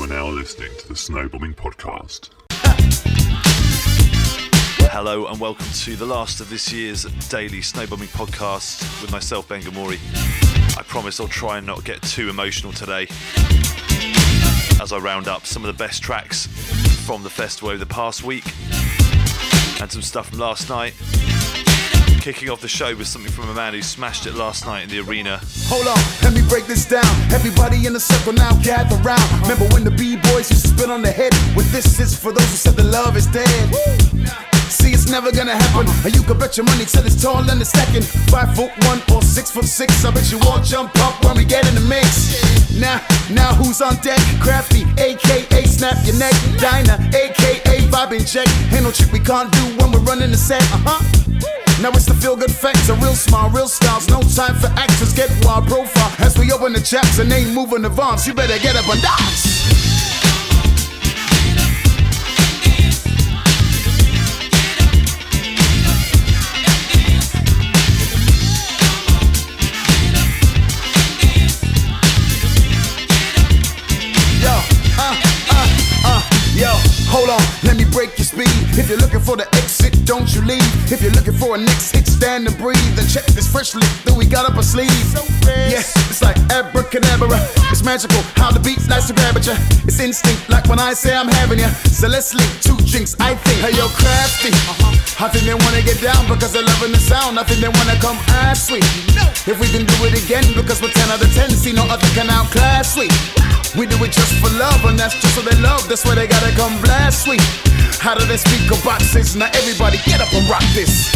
are now listening to the Snowbombing Podcast. Hello and welcome to the last of this year's daily Snowbombing Podcast with myself, Ben Gamori. I promise I'll try and not get too emotional today as I round up some of the best tracks from the festival over the past week and some stuff from last night. Kicking off the show with something from a man who smashed it last night in the arena. Hold on, let me break this down. Everybody in the circle now gather round. Remember when the B-boys used to spit on the head? Well, this is for those who said the love is dead. See, it's never gonna happen. You can bet your money till it's tall and it's stacking. 5'1" or 6'6". I bet you all jump up when we get in the mix. Now who's on deck? Crafty, aka Snap Your Neck. Dinah, aka Vibe Inject. Ain't no trick we can't do when we're running the set. Now it's the feel-good facts, a real smile, real styles. No time for actors, get wild profile. As we open the chaps and ain't moving advance, you better get up and dance. Yo, hold on, let me break your speed. If you're looking for the exit, don't you leave. If you're looking for a next hit, stand and breathe. And check this fresh lick that we got up our sleeve. Yes, it's like abracadabra. It's magical how the beat likes to grab at ya. It's instinct like when I say I'm having ya. So let's link 2 drinks, I think. Hey, yo, Crafty. I think they wanna get down because they're loving the sound. I think they wanna come ass sweet. If we can do it again because we're 10 out of 10. See no other can outclass sweet. We do it just for love, and that's just what they love. That's why they gotta come blast sweet. Out of their speaker boxes, now everybody get up and rock this.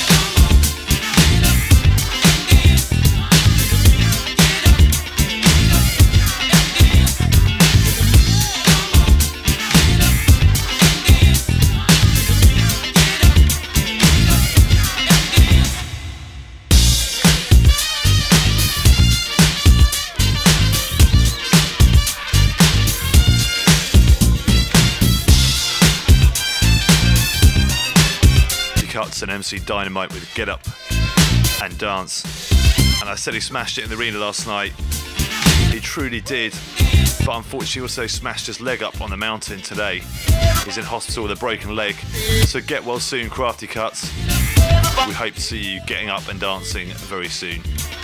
Cuts and MC Dynamite with Get Up and Dance. And I said he smashed it in the arena last night. He truly did, but unfortunately also smashed his leg up on the mountain today. He's in hospital with a broken leg, so get well soon, Crafty Cuts. We hope to see you getting up and dancing very soon.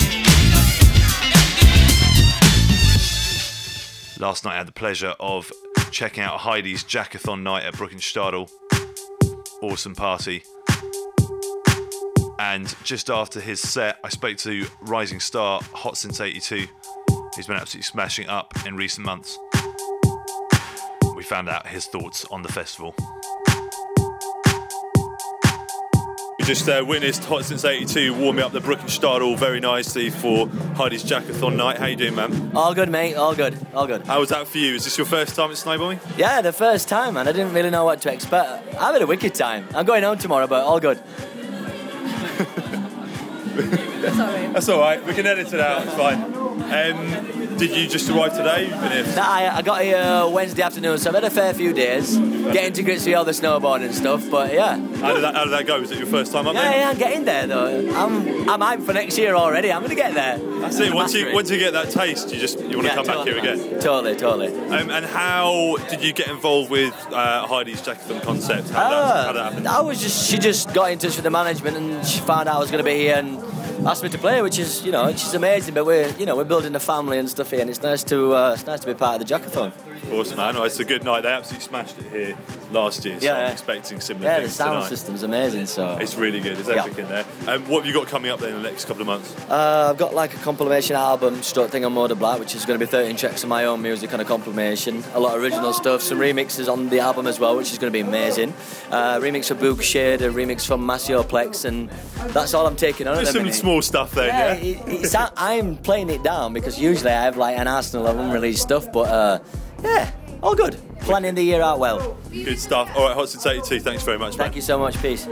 Last night I had the pleasure of checking out Heidi's Jackathon night at Bruckenstadel. Awesome party. And just after his set, I spoke to rising star Hot Since 82, who's been absolutely smashing up in recent months. We found out his thoughts on the festival. We just witnessed Hot Since 82 warming up the Bruckenstadel very nicely for Heidi's Jackathon night. How you doing, man? All good, mate. All good. How was that for you? Is this your first time at snowboarding? Yeah, the first time, and I didn't really know what to expect. I had a wicked time. I'm going home tomorrow, but all good. Sorry. That's all right. We can edit it out. It's fine. Did you just arrive today? You've been here? Nah, I got here Wednesday afternoon, so I've had a fair few days getting to grips with all the snowboarding and stuff. But yeah. How did that go? Was it your first time up there? Yeah, I'm getting there though. I'm hyped for next year already. I'm gonna get there. That's it. Once you get that taste, you want to come back here again. Totally. And how did you get involved with Heidi's Jackathon concept? How did that happen? She just got in touch with the management and she found out I was going to be here and asked me to play, which is amazing. But we're building a family and stuff here, and it's nice to be part of the Jackathon. Awesome, man. Well, it's a good night. They absolutely smashed it here last year, so I'm expecting similar things the sound tonight. system's amazing, so it's really good. There's epic in there. What have you got coming up then in the next couple of months? I've got like a compilation album struck thing on Motor Black, which is going to be 13 tracks of my own music on a compilation. A lot of original stuff, some remixes on the album as well, which is going to be amazing. Remix for Book Shade, a remix from Masioplex, and that's all I'm taking on. There's some small stuff there. Yeah, I'm playing it down because usually I have like an arsenal of unreleased stuff, but all good. Planning the year out well. Good stuff. All right, Hot Since 82, thanks very much, man. Thank you so much. Peace.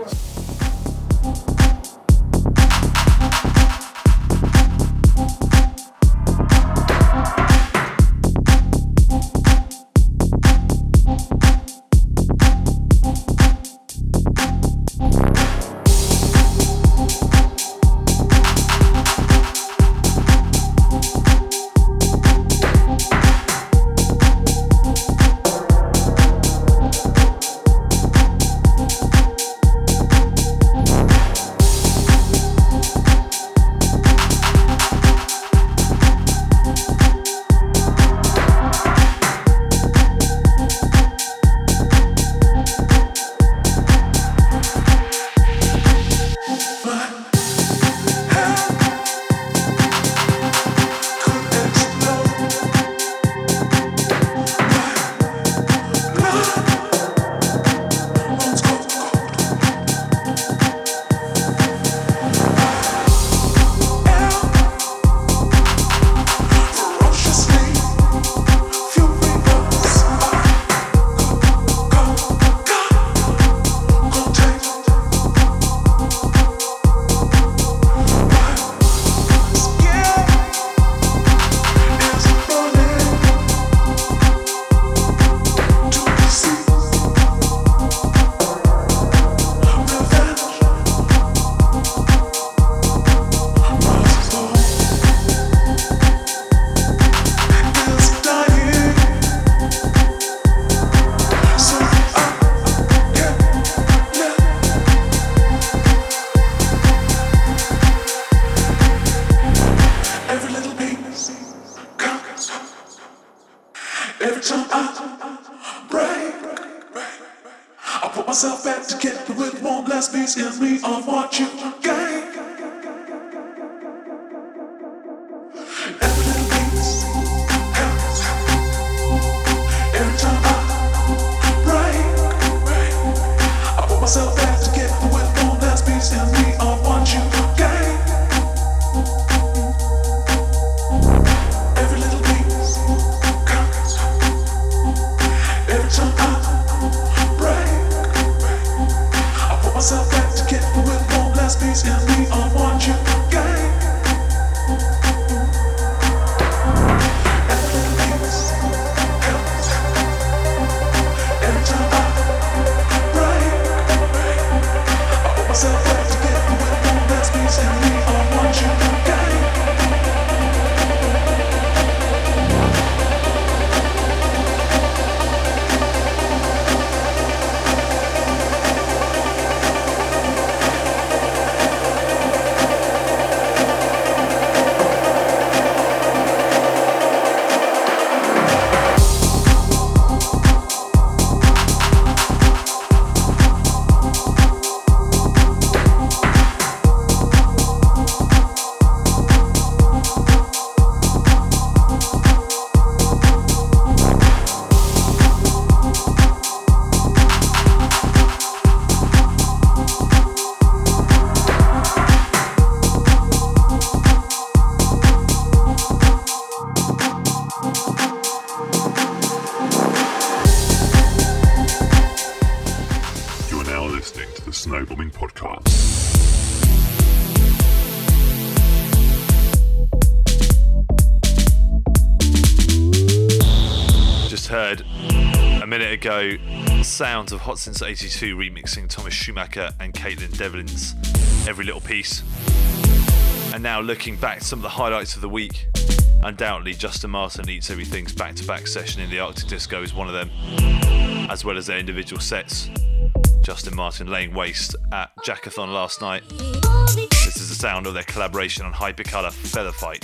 myself back together with one last piece in me of what you gain. Every little piece counts. Every time I break, I put myself back together with one last piece in me of what you gain. Every little piece counts. Every time I break, I put myself back together with one last piece in me of what you gain. Every little piece counts. Every time I break, I put myself back together with one last piece in me of what you gain. You are now listening to the Snowbombing Podcast. Just heard a minute ago sounds of Hot Since 82 remixing Thomas Schumacher and Caitlin Devlin's Every Little Piece. And now looking back at some of the highlights of the week, undoubtedly Justin Martin Eats Everything's back-to-back session in the Arctic Disco is one of them, as well as their individual sets. Justin Martin laying waste at Jackathon last night. This is the sound of their collaboration on Hypercolour Feather Fight.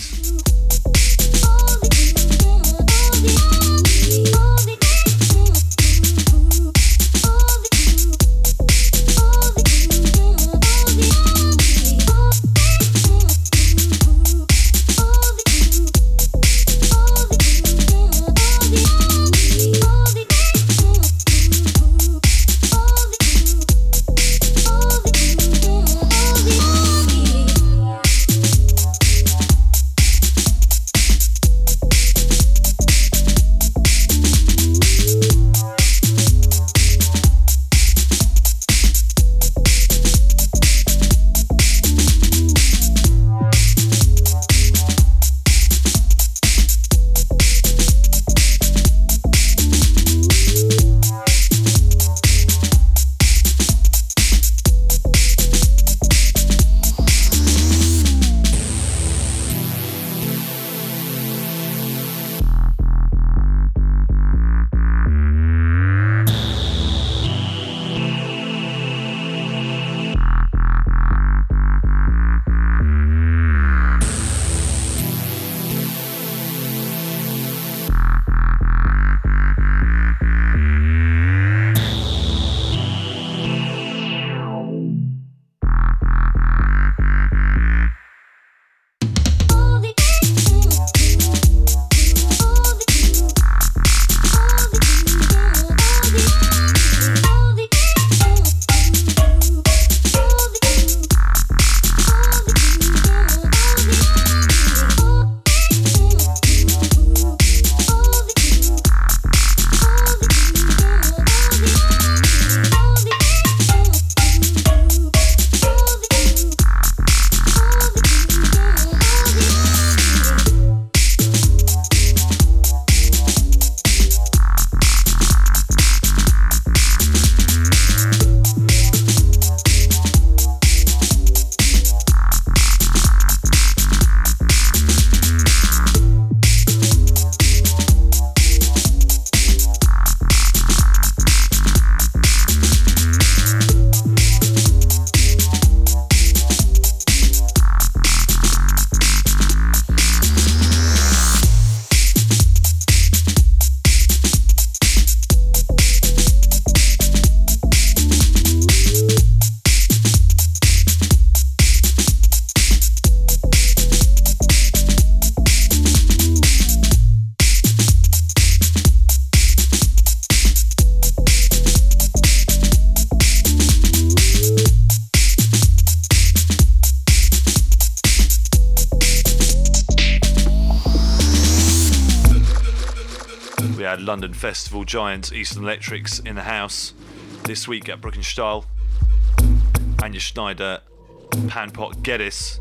had London Festival giants Eastern Electrics in the house this week at Bruckenstahl. Anja Schneider, Panpot Geddes,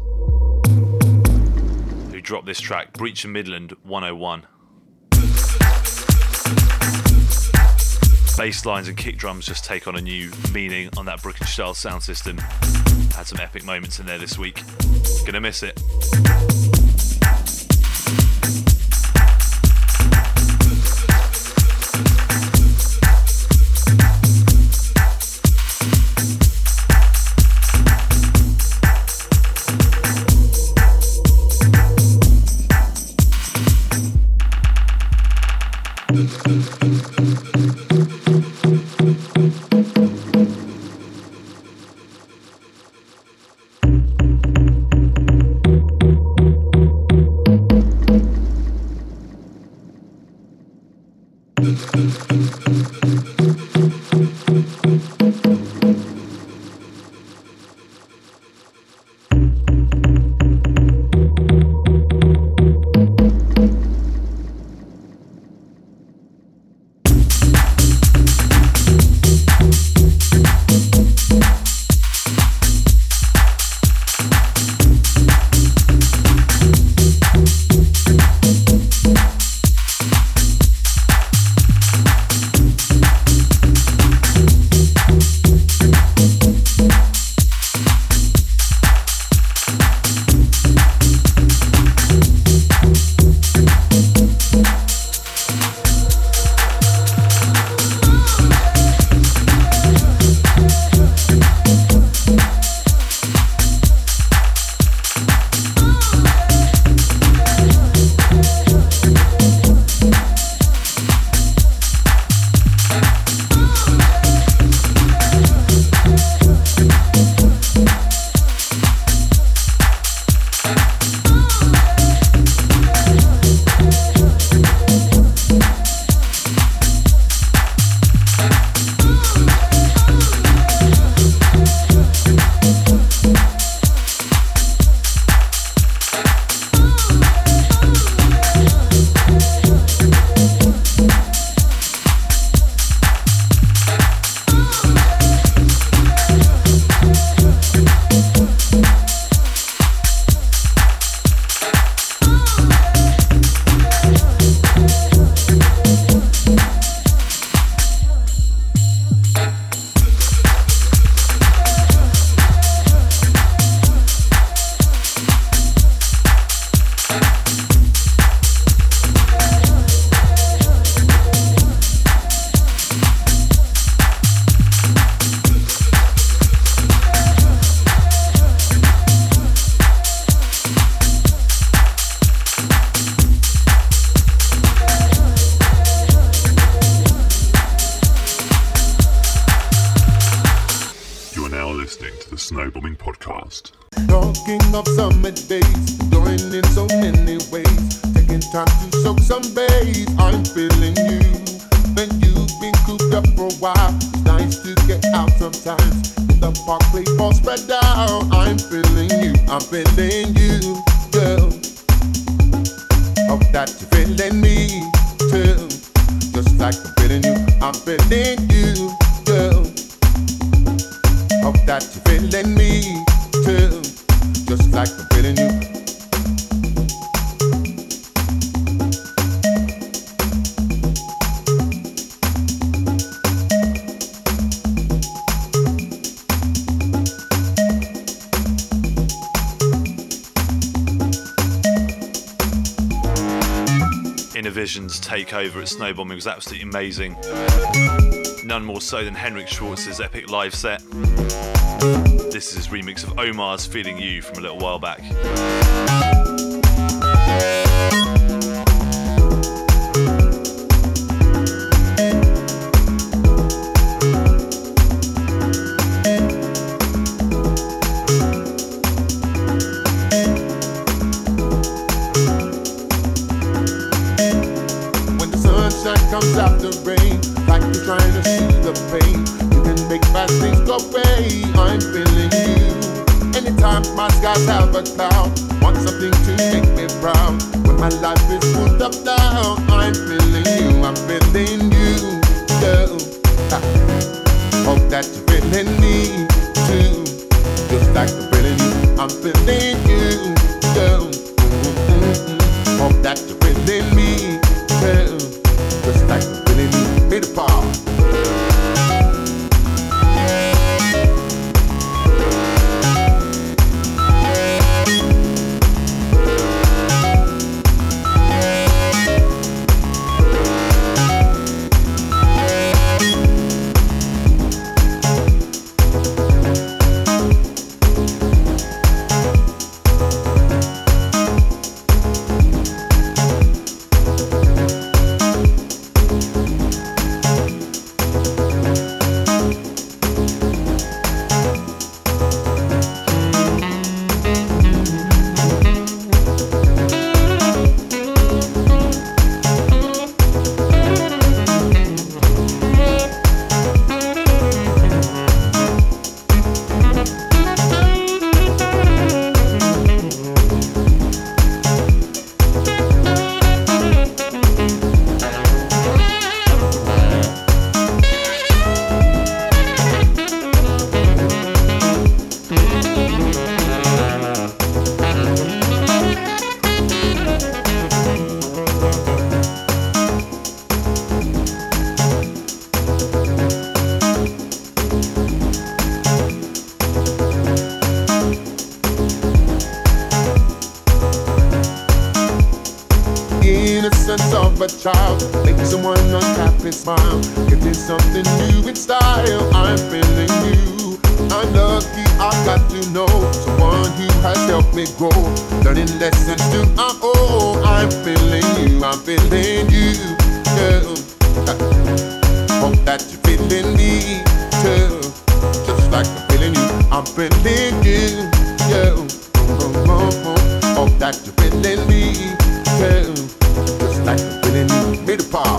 who dropped this track, Breach of Midland 101. Bass lines and kick drums just take on a new meaning on that Bruckenstahl sound system. Had some epic moments in there this week. Gonna miss it. Snowbombing Podcast. Talking of summer days, join in so many ways. Taking time to soak some bass. I'm feeling you. When you've been cooped up for a while, it's nice to get out sometimes. In the park, play ball, spread out. I'm feeling you. I'm feeling you, girl. Hope that you're feeling me too. Just like I'm feeling you. I'm feeling you, girl. Hope that you're feeling me too, just like I'm feeling you. Innovision's takeover at Snowbombing was absolutely amazing. None more so than Henrik Schwartz's epic live set. This is his remix of Omar's Feeling You from a little while back. When the sunshine comes after rain, like you're trying to soothe the pain, you can make bad things go away. I'm feeling you. Anytime my sky skies have a cloud. Want something to make me proud. When my life is full up down, I'm feeling you, I'm feeling you, girl. Hope that you're feeling me too. Just like I'm feeling you, I'm feeling you, girl. Hope that you're feeling me, girl. Just like I'm feeling you. Be the power. Child, make someone unhappy smile. Getting something new in style. I'm feeling you. I'm lucky I got to know someone who has helped me grow. Learning lessons to my own. I'm feeling you. I'm feeling you, girl. Hope that you're feeling me too. Just like I'm feeling you. I'm feeling you, girl. Hope that you're feeling me too. Just like I'm feeling you. Be the power.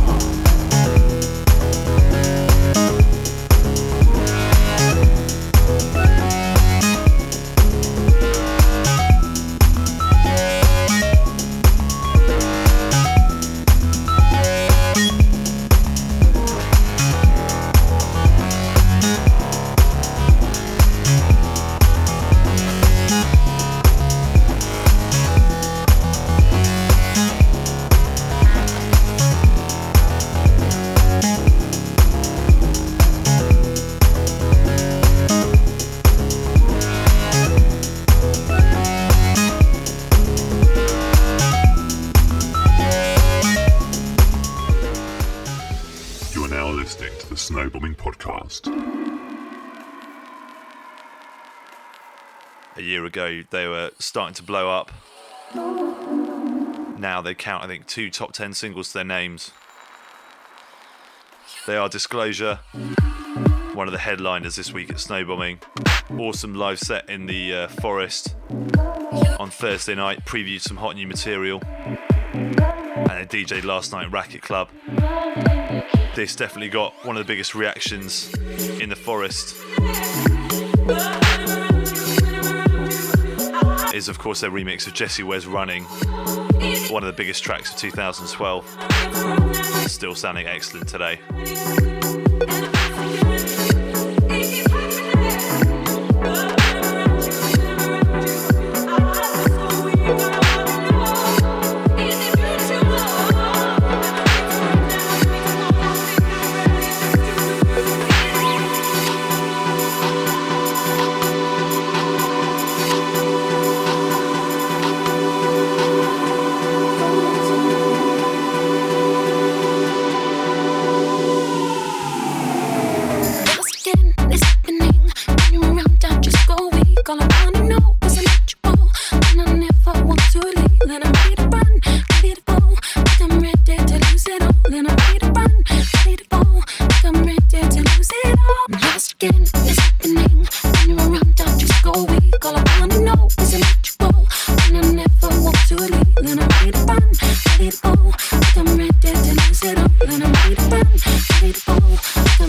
Snowbombing Podcast. A year ago, they were starting to blow up. Now they count, I think, 2 top 10 singles to their names. They are Disclosure, one of the headliners this week at Snowbombing. Awesome live set in the Forest on Thursday night. Previewed some hot new material. And they DJ'd last night at Racket Club. This definitely got one of the biggest reactions in the Forest. Is of course their remix of Jessie Ware's Running, one of the biggest tracks of 2012. Still sounding excellent today.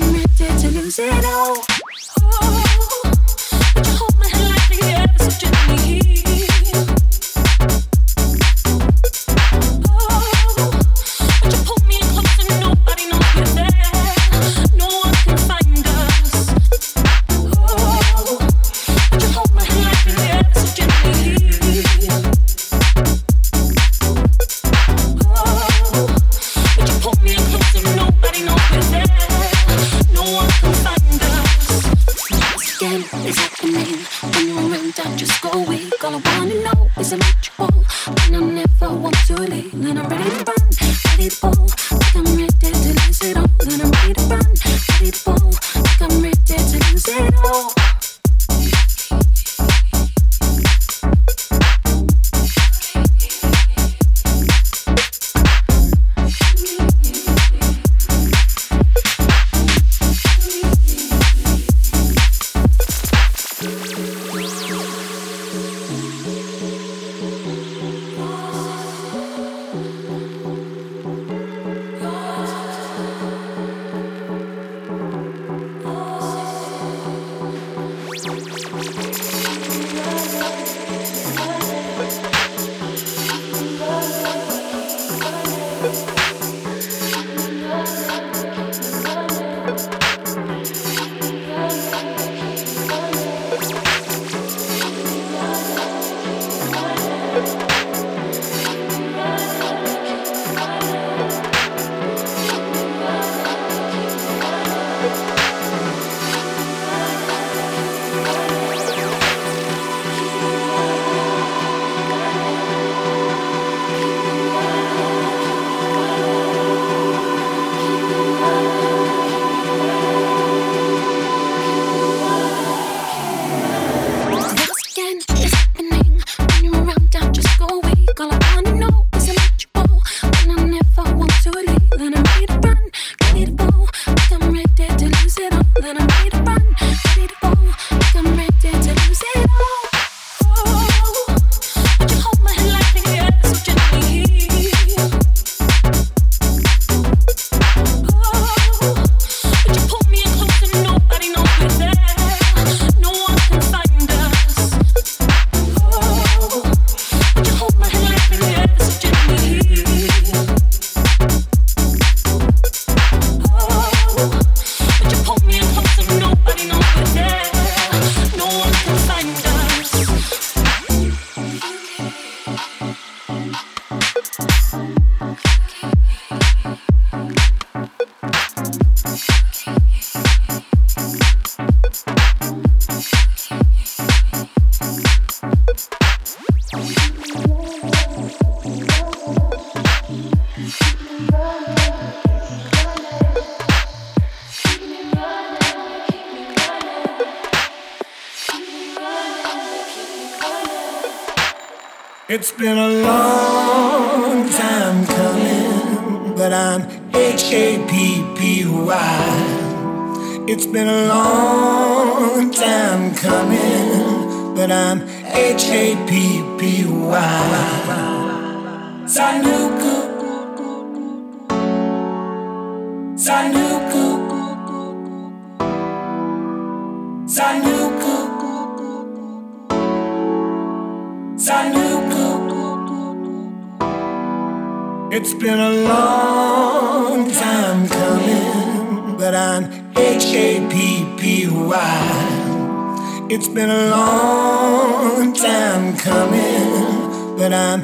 Hold my hand like the air, so gently. I wanna know is electrical, and I never want to leave. And I'm ready to run, ready to go, like I'm ready to lose it all. And I'm ready to run, ready to go, like I'm ready to lose it all. It's been a long time coming, but I'm H-A-P-P-Y. It's been a long time coming, but I'm H-A-P-P-Y. Sanuku, Sanuku, Sanuku, Sanuku. It's been a long time coming, but I'm H-A-P-P-Y. It's been a long time coming, but I'm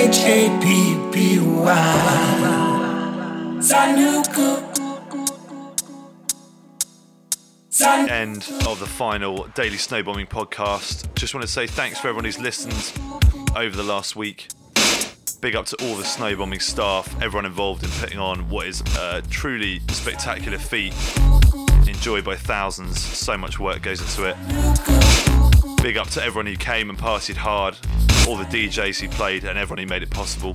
H-A-P-P-Y. Sanuku. End of the final Daily Snowbombing podcast. Just want to say thanks for everyone who's listened over the last week. Big up to all the snowbombing staff, everyone involved in putting on what is a truly spectacular feat, enjoyed by thousands. So much work goes into it. Big up to everyone who came and partied hard, all the DJs who played and everyone who made it possible.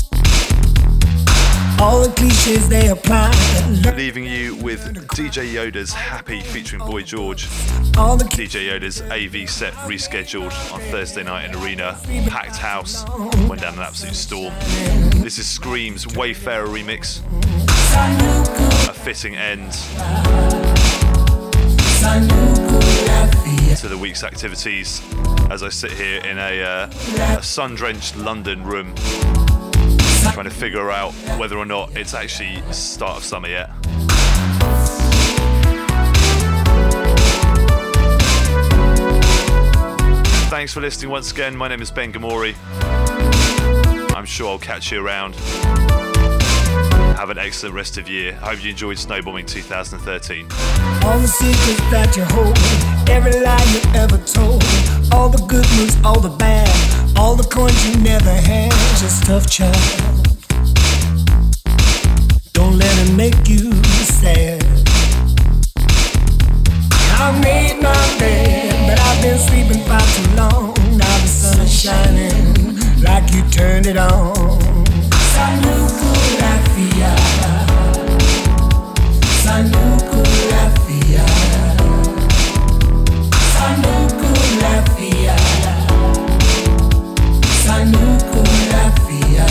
All the cliches they apply. Leaving you with DJ Yoda's Happy featuring Boy George. DJ Yoda's AV set rescheduled on Thursday night in Arena. Packed house, went down an absolute storm. This is Scream's Wayfarer remix. A fitting end to the week's activities as I sit here in a sun-drenched London room, trying to figure out whether or not it's actually start of summer yet. Thanks for listening once again. My name is Ben Gamori. I'm sure I'll catch you around. Have an excellent rest of year. I hope you enjoyed Snowbombing 2013. All the secrets that you hold, every lie you ever told, all the good news, all the bad, all the coins you never had. Just tough child. Don't let it make you sad. I made my bed, but I've been sleeping far too long. Now the sun is shining like you turned it on. Sanuku Lafia, Sanuku Lafia, Sanuku Lafia, Sanuku Lafia.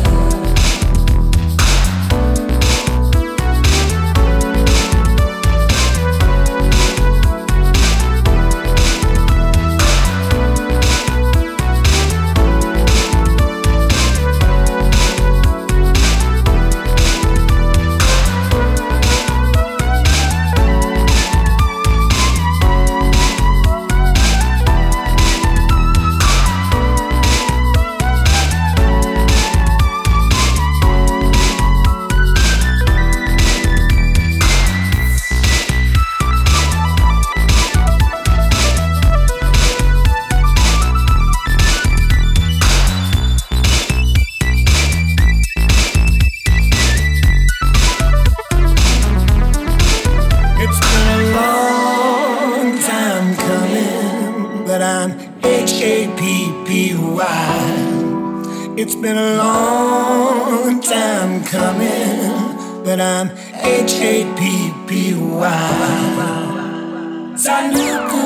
It's been a long time coming, but I'm H-A-P-P-Y. Sanuku,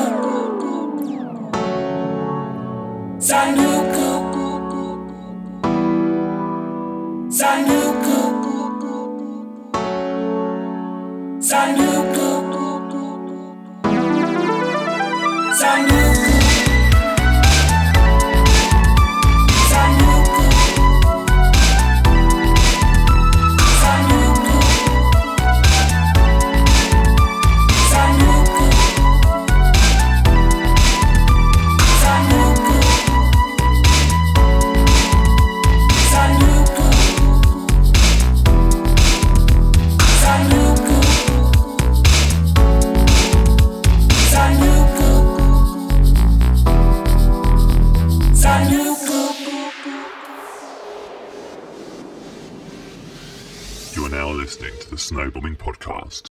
Sanuku, Sanuku, Sanuku, Sanuku. You are now listening to the Snowbombing Podcast.